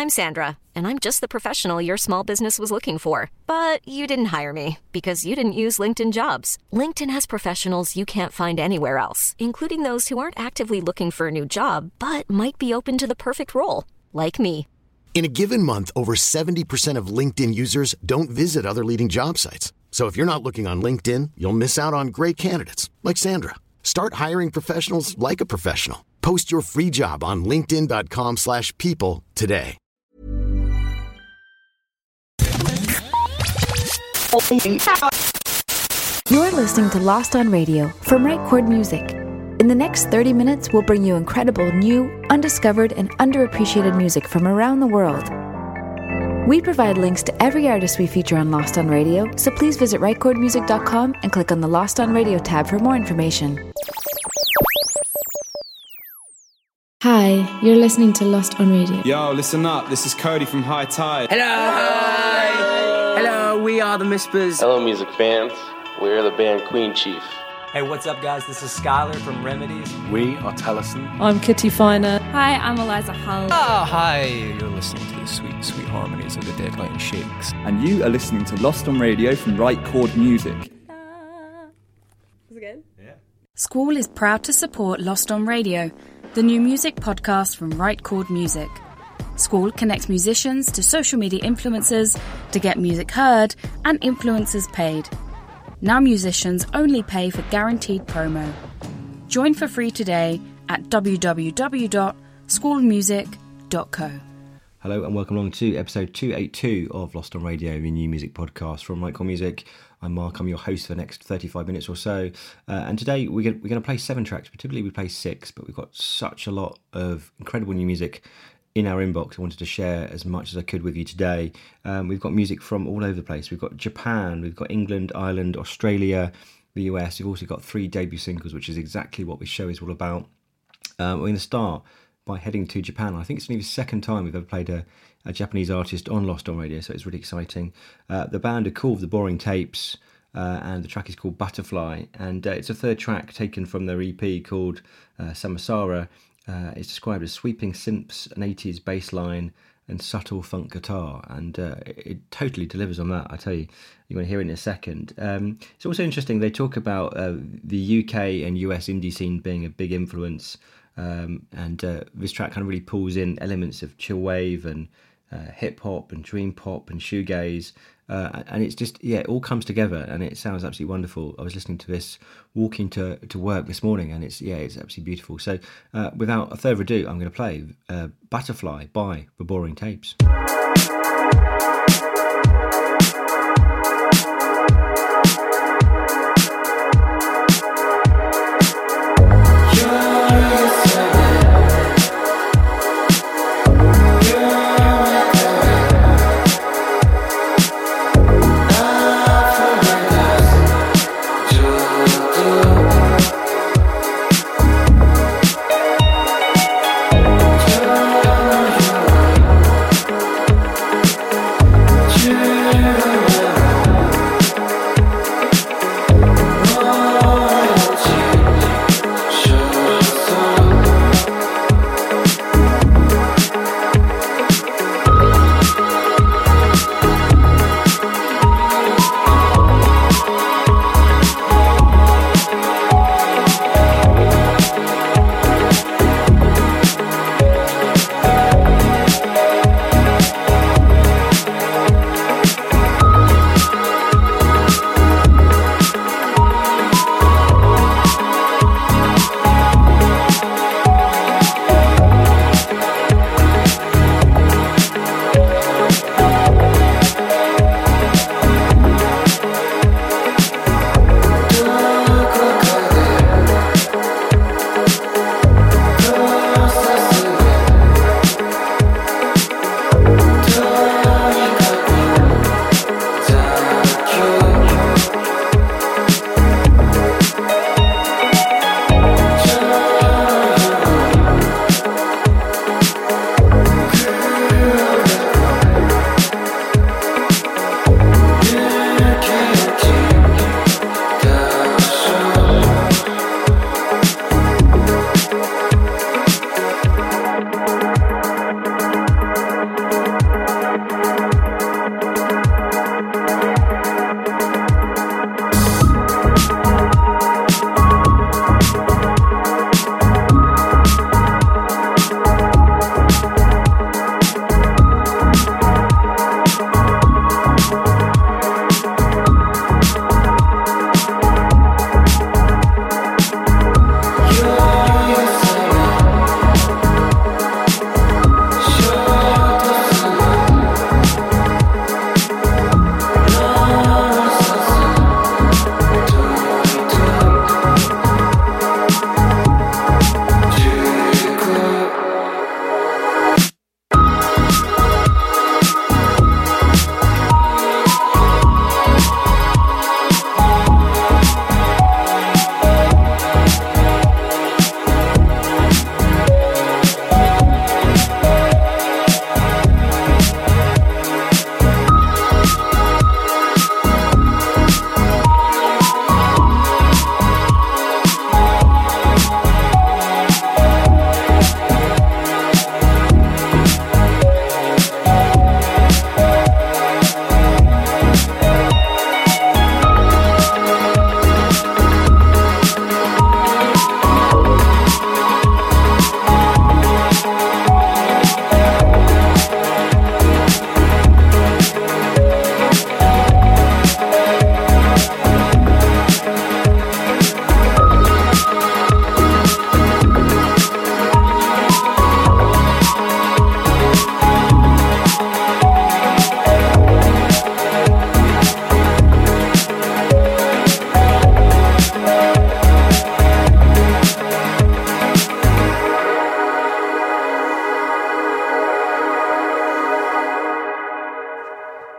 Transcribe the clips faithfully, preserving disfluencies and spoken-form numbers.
I'm Sandra, and I'm just the professional your small business was looking for. But you didn't hire me because you didn't use LinkedIn Jobs. LinkedIn has professionals you can't find anywhere else, including those who aren't actively looking for a new job, but might be open to the perfect role, like me. In a given month, over seventy percent of LinkedIn users don't visit other leading job sites. So if you're not looking on LinkedIn, you'll miss out on great candidates like Sandra. Start hiring professionals like a professional. Post your free job on linkedin dot com slash people today. You're listening to Lost on Radio from Right Chord Music. In the next thirty minutes, we'll bring you incredible, new, undiscovered, and underappreciated music from around the world. We provide links to every artist we feature on Lost on Radio, so please visit right chord music dot com and click on the Lost on Radio tab for more information. Hi, you're listening to Lost on Radio. Yo, listen up. This is Cody from High Tide. Hello! Hi! Hello, we are the Mispers. Hello, music fans. We're the band Queen Chief. Hey, what's up, guys? This is Skylar from Remedies. We are Tellison. I'm Kitty Finer. Hi, I'm Eliza Hull. Oh, hi. You're listening to the sweet, sweet harmonies of the Dead Light Shakes. And you are listening to Lost on Radio from Right Chord Music. Is it good? Yeah. Squall is proud to support Lost on Radio, the new music podcast from Right Chord Music. Squall connects musicians to social media influencers to get music heard and influencers paid. Now musicians only pay for guaranteed promo. Join for free today at w w w dot squall music dot co. Hello and welcome along to episode two eighty-two of Lost on Radio, the new music podcast from Right Chord Music. I'm Mark, I'm your host for the next thirty-five minutes or so. Uh, and today we're going, we're going to play seven tracks, but typically we play six, but we've got such a lot of incredible new music in our inbox. I wanted to share as much as I could with you today. Um, we've got music from all over the place. We've got Japan, we've got England, Ireland, Australia, the U S. We've also got three debut singles, which is exactly what this show is all about. Um, we're going to start by heading to Japan. I think it's only the second time we've ever played a, a Japanese artist on Lost on Radio, so it's really exciting. Uh, the band are called The Boring Tapes, uh, and the track is called Butterfly, and uh, it's a third track taken from their E P called uh, Samsara. Uh, it's described as sweeping synths, an eighties bass line, and subtle funk guitar, and uh, it, it totally delivers on that. I tell you, you're going to hear it in a second. Um, it's also interesting, they talk about uh, the U K and U S indie scene being a big influence, um, and uh, this track kind of really pulls in elements of chill wave and uh, hip hop and dream pop and shoegaze. Uh, and it's just, yeah, it all comes together and it sounds absolutely wonderful. I was listening to this walking to, to work this morning and it's, yeah, it's absolutely beautiful. So uh, without further ado, I'm going to play uh, Butterfly by The Boring Tapes.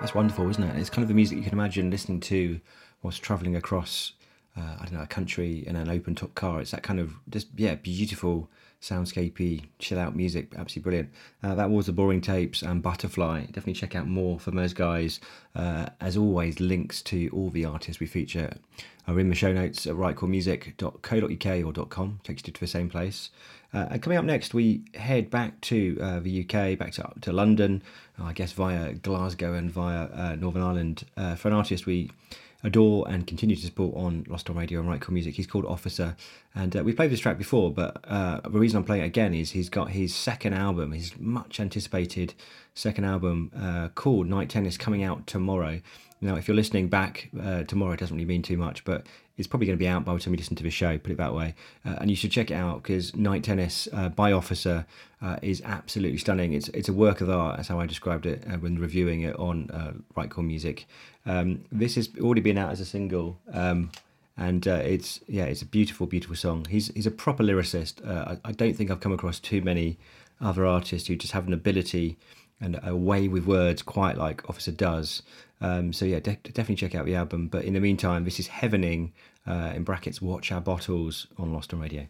that's wonderful, isn't it? It's kind of the music you can imagine listening to whilst travelling across, uh, I don't know, a country in an open top car. It's that kind of just yeah, beautiful, soundscapey, chill out music. Absolutely brilliant. Uh, that was the Boring Tapes and Butterfly. Definitely check out more from those guys. Uh, as always, links to all the artists we feature are in the show notes at right chord music dot co dot uk or .com. Takes you to the same place. Uh, and coming up next, we head back to uh, the U K, back to, to London, I guess via Glasgow and via uh, Northern Ireland, uh, for an artist we adore and continue to support on Lost on Radio and Right Chord Music. He's called Officer, and uh, we played this track before, but uh, the reason I'm playing it again is he's got his second album, his much anticipated second album uh, called Night Tennis, coming out tomorrow. Now, if you're listening back uh, tomorrow, it doesn't really mean too much, but it's probably going to be out by the time you listen to the show, put it that way. Uh, and you should check it out, because Night Tennis uh, by Officer uh, is absolutely stunning. It's it's a work of art, that's how I described it uh, when reviewing it on uh, Right Chord Music. Um, this has already been out as a single, um, and uh, it's yeah, it's a beautiful, beautiful song. He's he's a proper lyricist. Uh, I, I don't think I've come across too many other artists who just have an ability and a way with words quite like Officer does. Um, so yeah, de- definitely check out the album. But in the meantime, this is Heavening, uh, in brackets, Watch Our Bottles, on Lost on Radio.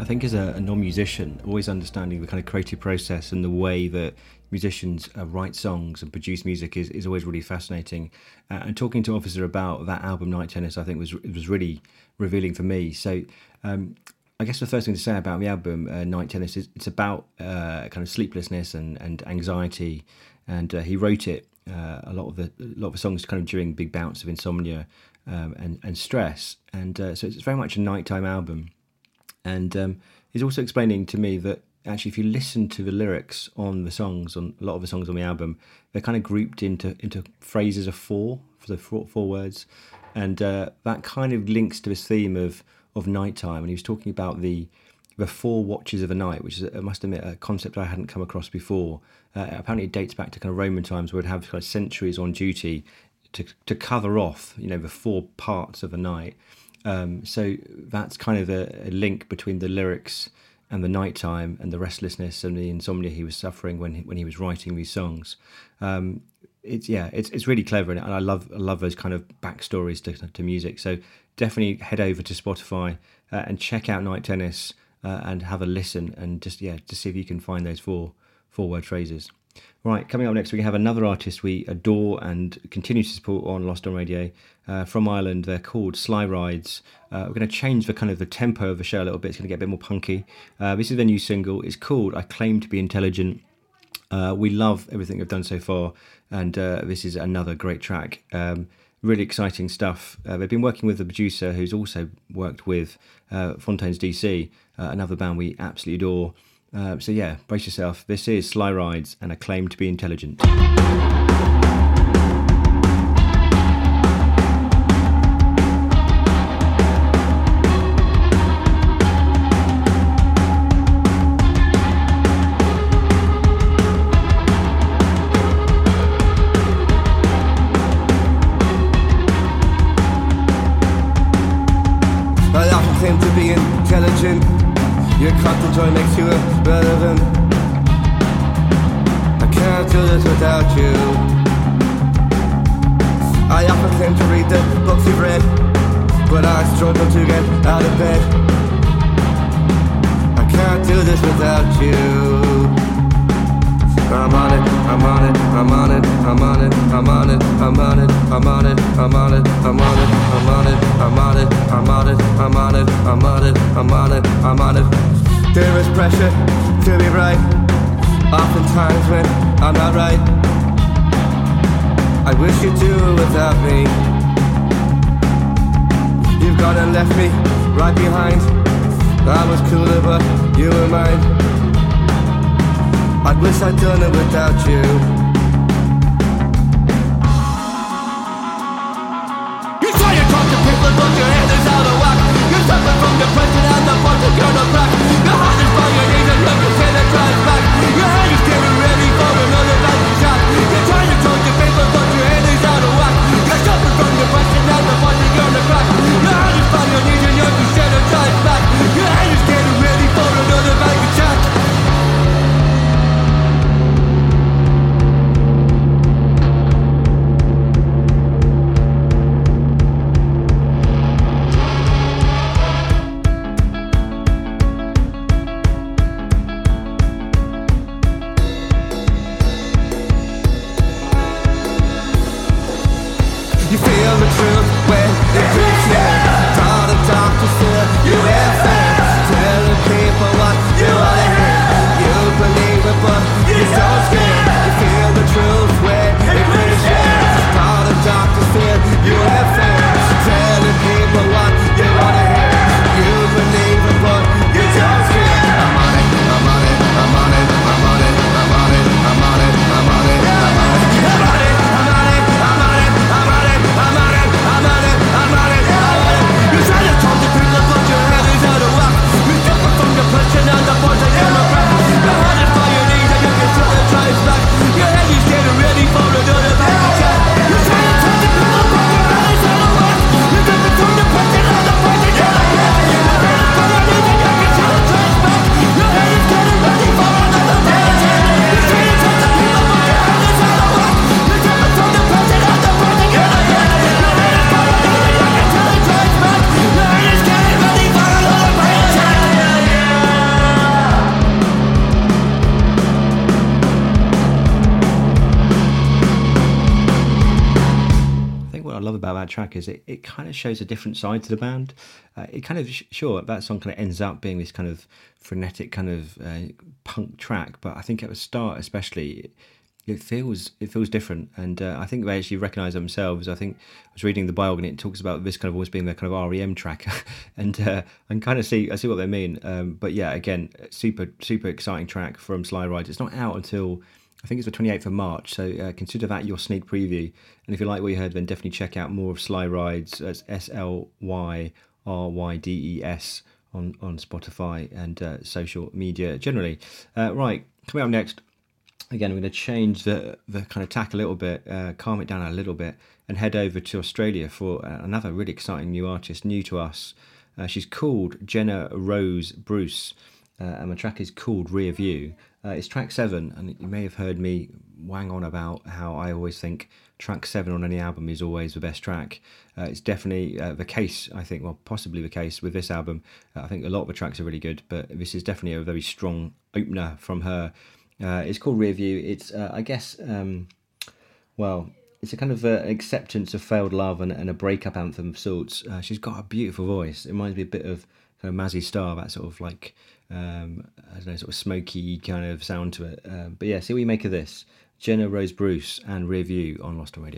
I think as a, a non-musician, always understanding the kind of creative process and the way that musicians uh, write songs and produce music is, is always really fascinating. Uh, and talking to Officer about that album, Night Tennis, I think was it was really revealing for me. So um, I guess the first thing to say about the album, uh, Night Tennis, is it's about uh, kind of sleeplessness and, and anxiety. And uh, he wrote it, uh, a lot of the a lot of the songs kind of during big bouts of insomnia um, and, and stress. And uh, so it's very much a nighttime album. And um, he's also explaining to me that actually, if you listen to the lyrics on the songs, on a lot of the songs on the album, they're kind of grouped into into phrases of four, for the four, four words, and uh, that kind of links to this theme of of nighttime. And he was talking about the the four watches of a night, which is, I must admit, a concept I hadn't come across before. Uh, apparently, it dates back to kind of Roman times, where it'd have kind of sentries on duty to to cover off, you know, the four parts of a night. Um, so that's kind of a, a link between the lyrics and the nighttime and the restlessness and the insomnia he was suffering when he, when he was writing these songs. Um, it's yeah, it's it's really clever, and I love I love those kind of backstories to to music. So definitely head over to Spotify uh, and check out Night Tennis uh, and have a listen, and just yeah, to see if you can find those four four word phrases. Right, coming up next, we have another artist we adore and continue to support on Lost on Radio. Uh, from Ireland, they're called Sly Rides. Uh, we're going to change the kind of the tempo of the show a little bit. It's going to get a bit more punky. Uh, this is their new single. It's called I Claim to Be Intelligent. Uh, we love everything they've done so far, and uh, this is another great track. Um, really exciting stuff. Uh, they've been working with the producer who's also worked with uh, Fontaines D C, uh, another band we absolutely adore. Uh, so yeah, brace yourself. This is Sly Rides and I Claim to Be Intelligent. I often claim to be intelligent. Your constant joy makes you irrelevant. I can't do this without you. I often claim to read the books you've read, but I struggle to get out of bed. I can't do this without you. I'm on it, I'm on it, I'm on it, I'm on it, I'm on it, I'm on it, I'm on it, I'm on it, I'm on it, I'm on it, I'm on it, I'm on it, I'm on it, I'm on it, I'm on it, I'm on it. There is pressure to be right, oftentimes when I'm not right. I wish you'd do without me. You've gone and left me right behind. I was cooler but you were mine. I wish I'd done it without you. You try to talk to people but your head is out of whack. You suffer from depression and the parts of your crack. Your heart is by your knees and you can say that drives back. Your head is getting ready for another lightning shot. You're trying to talk to people but your head is out of whack. You suffer from depression and the parts of your crack. Your heart is by your knees and you can say that drives back. Your head is getting ready for another lightning shot. that track is it, it kind of shows a different side to the band. Uh, it kind of, sure, that song kind of ends up being this kind of frenetic kind of uh, punk track, but I think at the start especially, it feels it feels different, and uh, I think they actually recognise themselves. I think I was reading the biography, and it talks about this kind of always being their kind of R E M track, and uh, and kind of see I see what they mean. Um, but yeah, again, super super exciting track from Sly Rides. It's not out until I think it's the twenty-eighth of March, so uh, consider that your sneak preview. And if you like what you heard, then definitely check out more of Sly Rides. That's S L Y R Y D E S on on Spotify and uh, social media generally. Uh, right, coming up next. Again, I'm going to change the, the kind of tack a little bit, uh, calm it down a little bit, and head over to Australia for another really exciting new artist, new to us. Uh, she's called Jenna Rose Bruce, uh, and the track is called Rear View. Uh, it's track seven, and you may have heard me wang on about how I always think track seven on any album is always the best track. Uh, it's definitely uh, the case, I think, well, possibly the case with this album. Uh, I think a lot of the tracks are really good, but this is definitely a very strong opener from her. Uh, it's called Rear View. It's, uh, I guess, um, well, it's a kind of uh, acceptance of failed love and, and a breakup anthem of sorts. Uh, she's got a beautiful voice. It reminds me a bit of kind of Mazzy Star, that sort of like, um, I don't know, sort of smoky kind of sound to it. Uh, but yeah, see what you make of this. Jenna Rose Bruce and Rear View on Lost on Radio.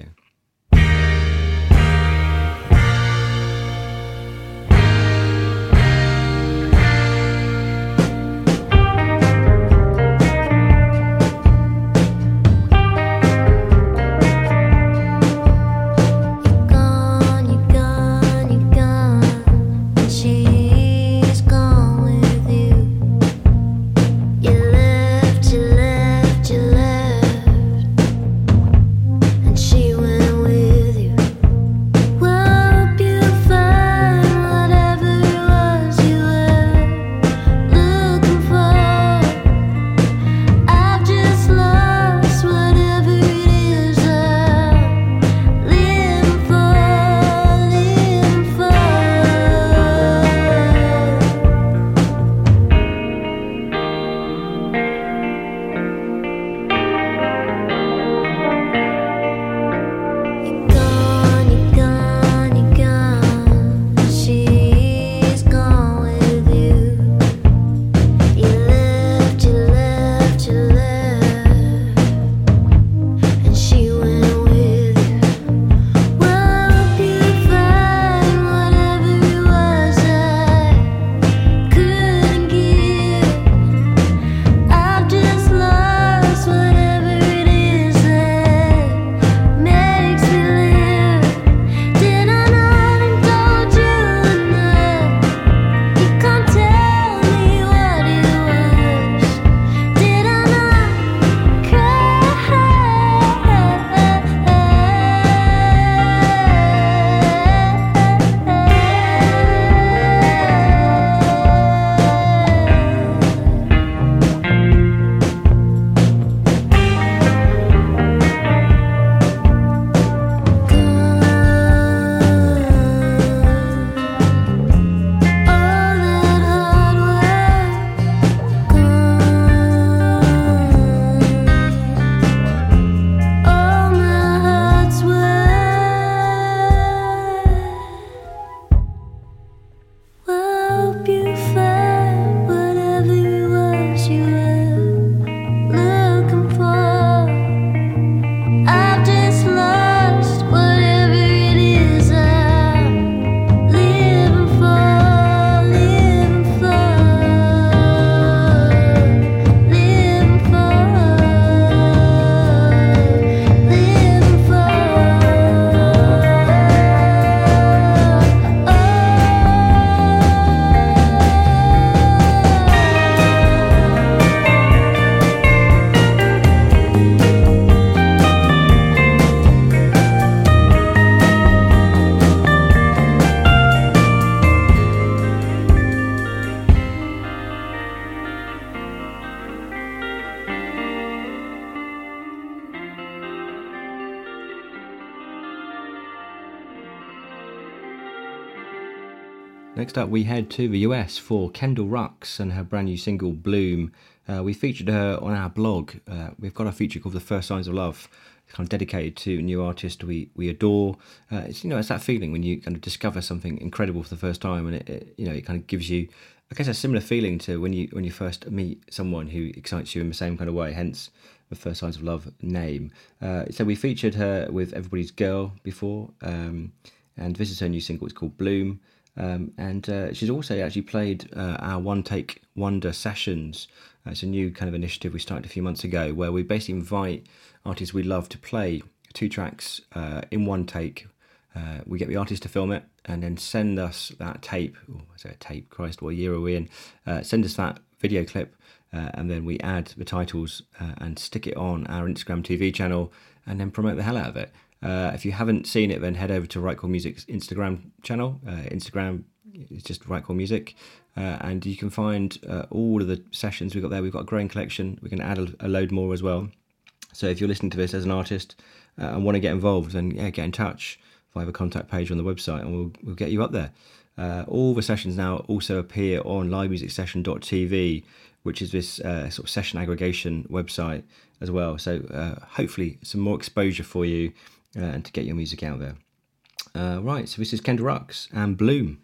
Next up, we head to the U S for Kendall Rux and her brand new single Bloom. Uh, we featured her on our blog. Uh, we've got a feature called The First Signs of Love. It's kind of dedicated to a new artist we we adore. Uh, it's you know it's that feeling when you kind of discover something incredible for the first time, and it, it you know it kind of gives you, I guess, a similar feeling to when you when you first meet someone who excites you in the same kind of way. Hence the First Signs of Love name. Uh, so we featured her with Everybody's Girl before, um, and this is her new single. It's called Bloom. Um, and uh, she's also actually played uh, our One Take Wonder sessions. Uh, it's a new kind of initiative we started a few months ago where we basically invite artists we love to play two tracks uh, in one take. Uh, we get the artist to film it and then send us that tape. Oh, I say a tape, Christ, what year are we in? Uh, send us that video clip uh, and then we add the titles uh, and stick it on our Instagram T V channel and then promote the hell out of it. Uh, if you haven't seen it, then head over to Right Chord Music's Instagram channel. Uh, Instagram is just Right Chord Music, uh, and you can find uh, all of the sessions we've got there. We've got a growing collection. We can add a, a load more as well. So if you're listening to this as an artist uh, and want to get involved, then yeah, get in touch via the contact page on the website, and we'll we'll get you up there. Uh, all the sessions now also appear on live music session dot t v, which is this uh, sort of session aggregation website as well. So uh, hopefully some more exposure for you. Uh, and to get your music out there. Uh, right, so this is Kendall Rux and Bloom.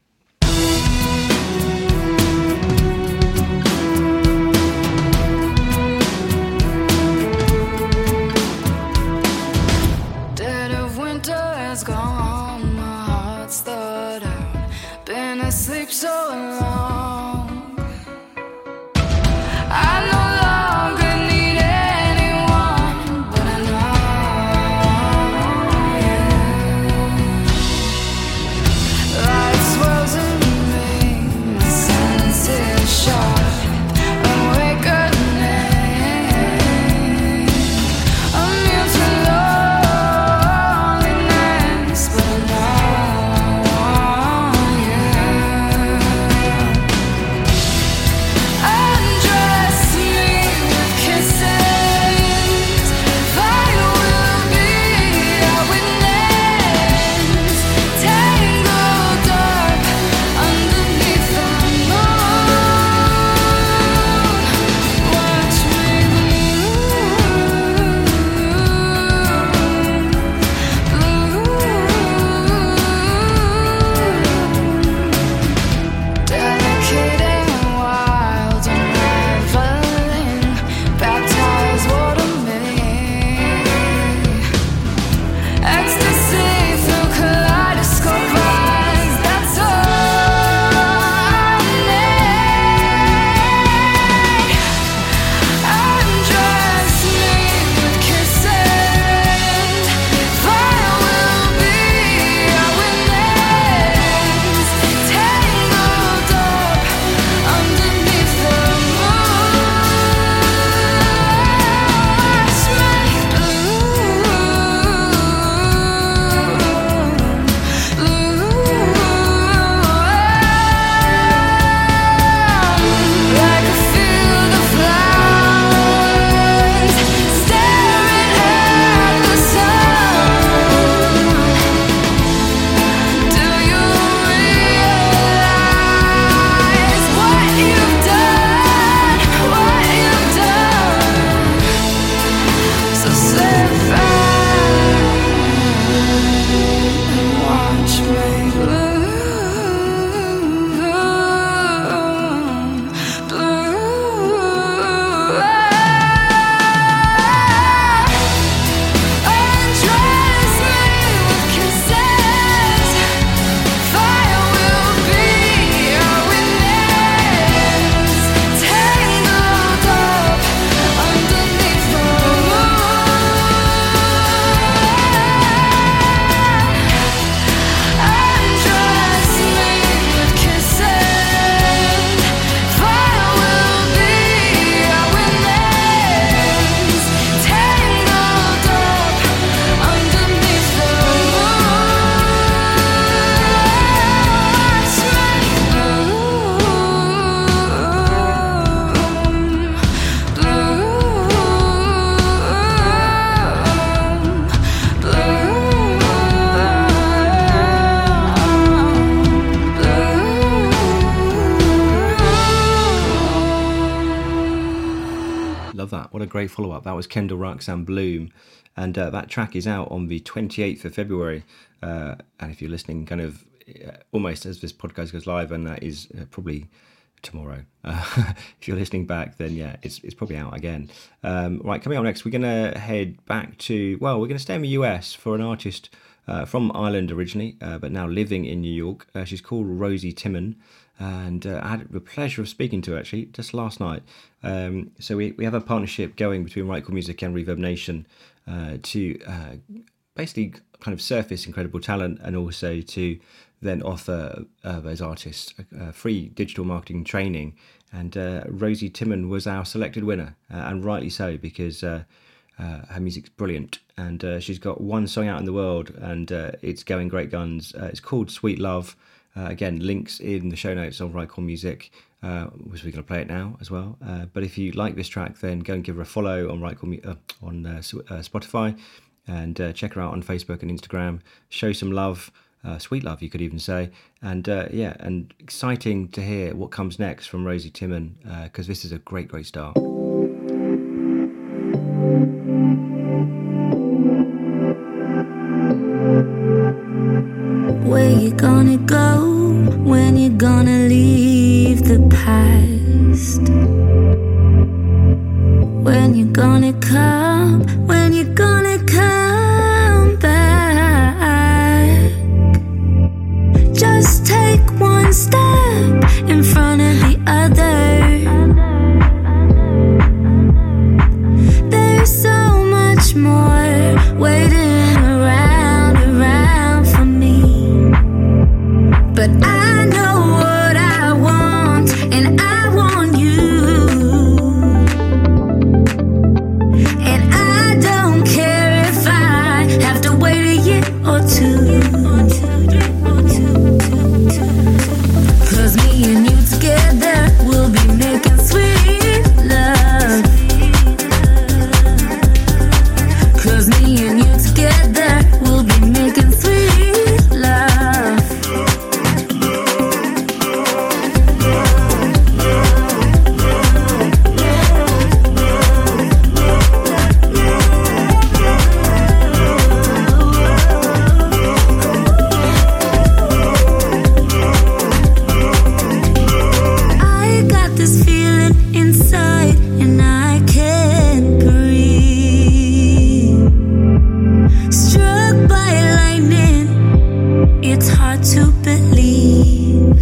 Dead of winter has gone, my heart's thawed out, been asleep so long. I know swirls in me, Love that. What a great follow-up. That was Kendall Rux and Bloom. And uh, that track is out on the twenty-eighth of February. Uh, and if you're listening kind of uh, almost as this podcast goes live, and that is uh, probably tomorrow. Uh, if you're listening back, then yeah, it's it's probably out again. Um, right, coming up next, we're going to head back to, well, we're going to stay in the U S for an artist uh, from Ireland originally, uh, but now living in New York. Uh, she's called Rosie Timon. And uh, I had the pleasure of speaking to her actually just last night. Um, so we, we have a partnership going between Right Chord Music and Reverb Nation uh, to uh, basically kind of surface incredible talent, and also to then offer uh, those artists uh, free digital marketing training. And uh, Rosie Timon was our selected winner, uh, and rightly so, because uh, uh, her music's brilliant. And uh, she's got one song out in the world, and uh, it's going great guns. Uh, it's called Sweet Love. Uh, again, links in the show notes on Right Chord Music, uh, which we're going to play it now as well. Uh, but if you like this track, then go and give her a follow on Right Chord, uh, on uh, uh, Spotify, and uh, check her out on Facebook and Instagram. Show some love, uh, sweet love, you could even say. And uh, yeah, and exciting to hear what comes next from Rosie Timon, because uh, this is a great, great start. Where you gonna go when you're gonna leave the past? When you're gonna come, when you're gonna come back? Just take one step in front of the other. There's so much more waiting around, around for me. But I know what I want, and I want you. And I don't care if I have to wait a year or two. Cause me and you together will be making sweet love. Cause me and you together will be making sweet love. I got this feeling inside and I can't breathe. Struck by lightning, it's hard to believe.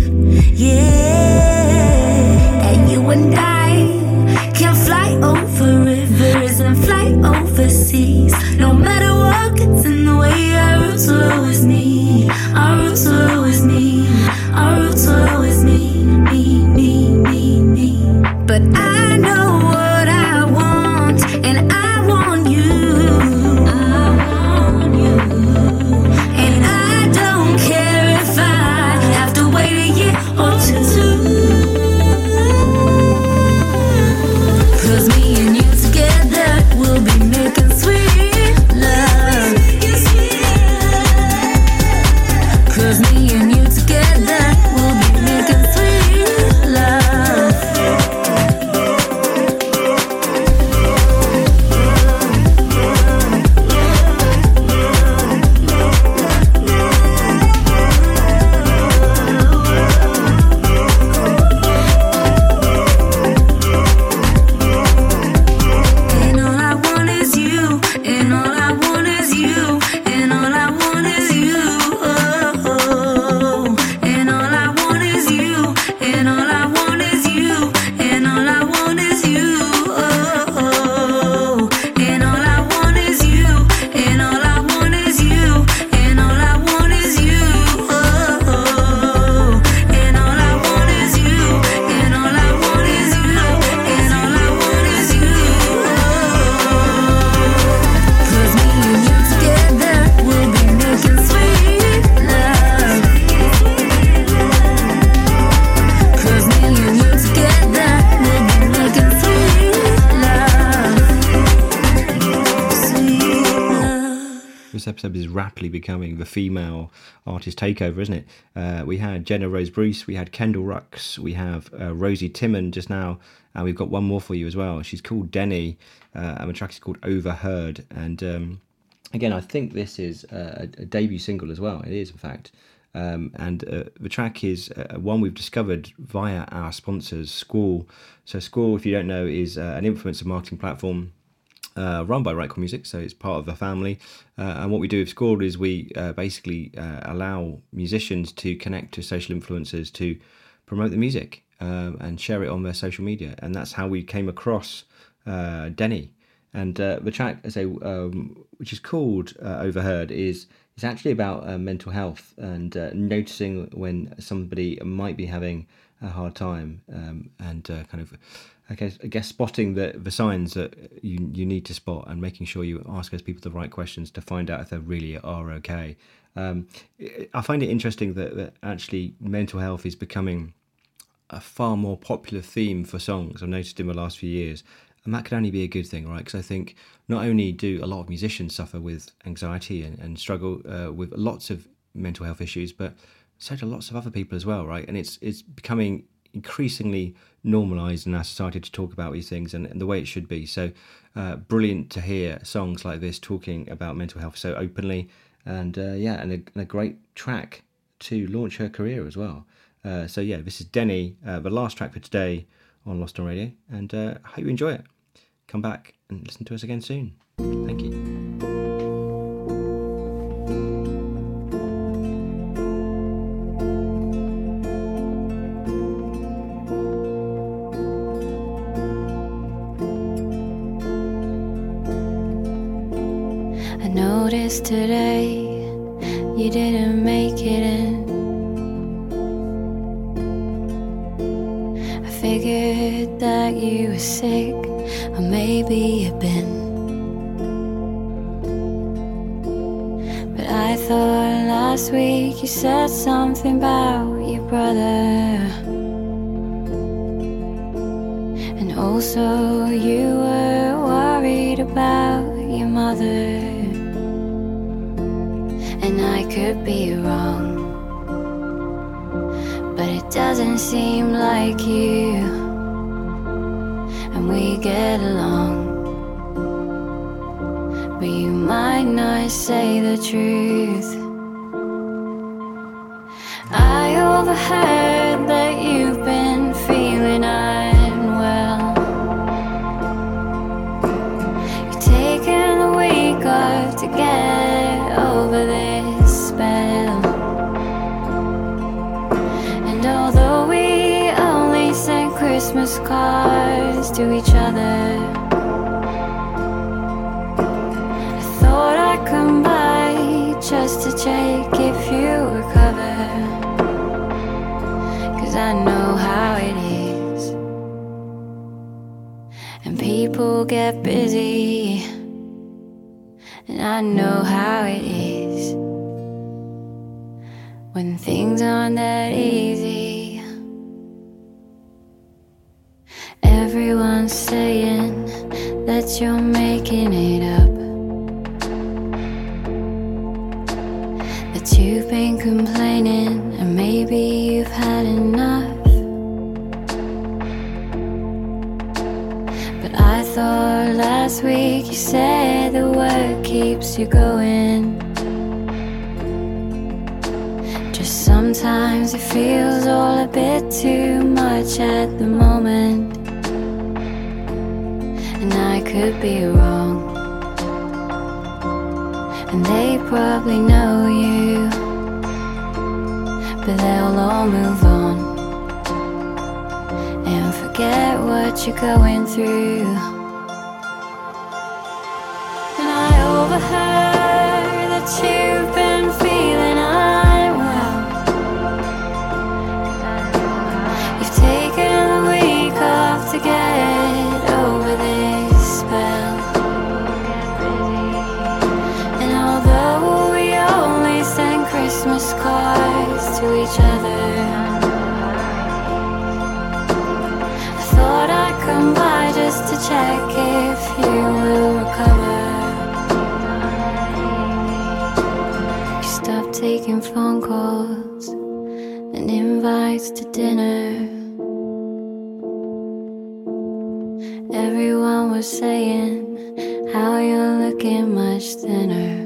Yeah, and you and I can fly over rivers and fly overseas. No matter what gets in the way, our roots will always meet. Our roots will always meet. Our roots will always meet. Me, me, me, me. But I know what I want, and I want you. I want you. And I don't care if I have to wait a year or two. Cause me and you together will be making sweet love. Cause me and you together will be making sweet love. And all I want is you, and all I want is you, and all I want is you. Oh, oh. And all I want is you, and all I want is you, and all I want is you. Oh, oh. And all I want is you, and all I want is you, and all I want is you. Oh, oh. And all I want is you, and all I want is you, and all I want is you. Cause me and you together will be making sweet love. Cause me and you together will be making sweet love. Sweet love. This episode is rapidly becoming the female artist takeover, isn't it? Uh, we had Jenna Rose Bruce, we had Kendall Rux, we have uh, Rosie Timon just now, And we've got one more for you as well. She's called Denny, uh, and the track is called Overheard. And um, again, I think this is a, a debut single as well. It is, in fact. Um, and uh, the track is uh, one we've discovered via our sponsors, Squall. So Squall, if you don't know, is uh, an influencer marketing platform uh, run by Right Chord Music, so it's part of the family. Uh, and what we do with Squall is we uh, basically uh, allow musicians to connect to social influencers to promote the music um, and share it on their social media. And that's how we came across uh, Denny. And uh, the track, as a, um, which is called uh, Overheard, is it's actually about uh, mental health and uh, noticing when somebody might be having a hard time, um, and uh, kind of, I guess, I guess spotting the, the signs that you you need to spot and making sure you ask those people the right questions to find out if they really are okay. Um, I find it interesting that, that actually mental health is becoming a far more popular theme for songs. I've noticed in the last few years. And that could only be a good thing, right? Because I think not only do a lot of musicians suffer with anxiety and, and struggle uh, with lots of mental health issues, but so do lots of other people as well, right? And it's it's becoming increasingly normalised in our society to talk about these things and, and the way it should be. So uh, brilliant to hear songs like this talking about mental health so openly. And uh, yeah, and a, and a great track to launch her career as well. Uh, so yeah, this is Denny, uh, the last track for today on Lost on Radio, and uh, I hope you enjoy it. Come back and listen to us again soon. Thank you. I noticed today you didn't make it in. Figured that you were sick, or maybe you've been. But I thought last week you said something about your brother, and also you were worried about your mother. And I could be wrong, but it doesn't seem like you and we get along. But you might not say the truth. I overheard that you've been feeling unwell. You're taking a week off to get over this spell. And although we only sent Christmas cards to each other, I thought I'd come by just to check if you recover. 'Cause I know how it is, and people get busy, and I know how it is when things aren't that easy. Everyone's saying that you're making it up, that you've been complaining and maybe you've had enough. But I thought last week you said the work keeps you going. Just sometimes it feels all a bit too much at the moment. And I could be wrong, and they probably know you, but they'll all move on and forget what you're going through. And I overheard that you've been feeling unwell. You've taken a week off to get over this spell. And although we only send Christmas cards to each other, I thought I'd come by just to check if you will recover. You stopped taking phone calls and invites to dinner. was saying how you're looking much thinner.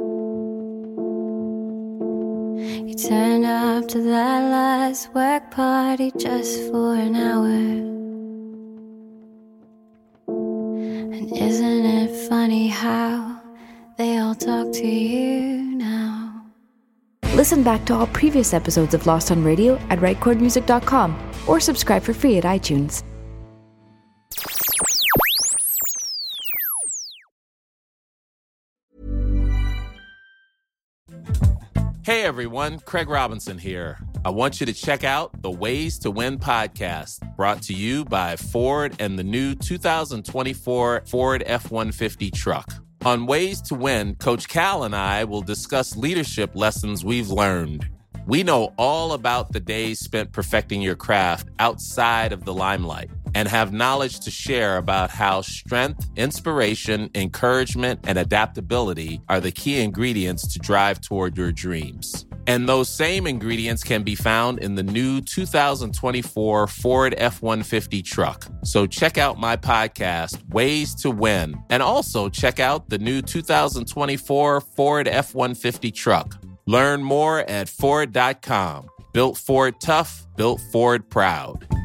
You turned up to that last work party just for an hour. And isn't it funny how they all talk to you now? Listen back to all previous episodes of Lost on Radio at right chord music dot com or subscribe for free at iTunes. Hey everyone, Craig Robinson here. I want you to check out the Ways to Win podcast, brought to you by Ford and the new two thousand twenty-four Ford F one fifty truck. On Ways to Win, Coach Cal and I will discuss leadership lessons we've learned. We know all about the days spent perfecting your craft outside of the limelight and have knowledge to share about how strength, inspiration, encouragement, and adaptability are the key ingredients to drive toward your dreams. And those same ingredients can be found in the new two thousand twenty-four Ford F one fifty truck. So check out my podcast, Ways to Win, and also check out the new two thousand twenty-four Ford F one fifty truck. Learn more at Ford dot com. Built Ford tough, built Ford proud.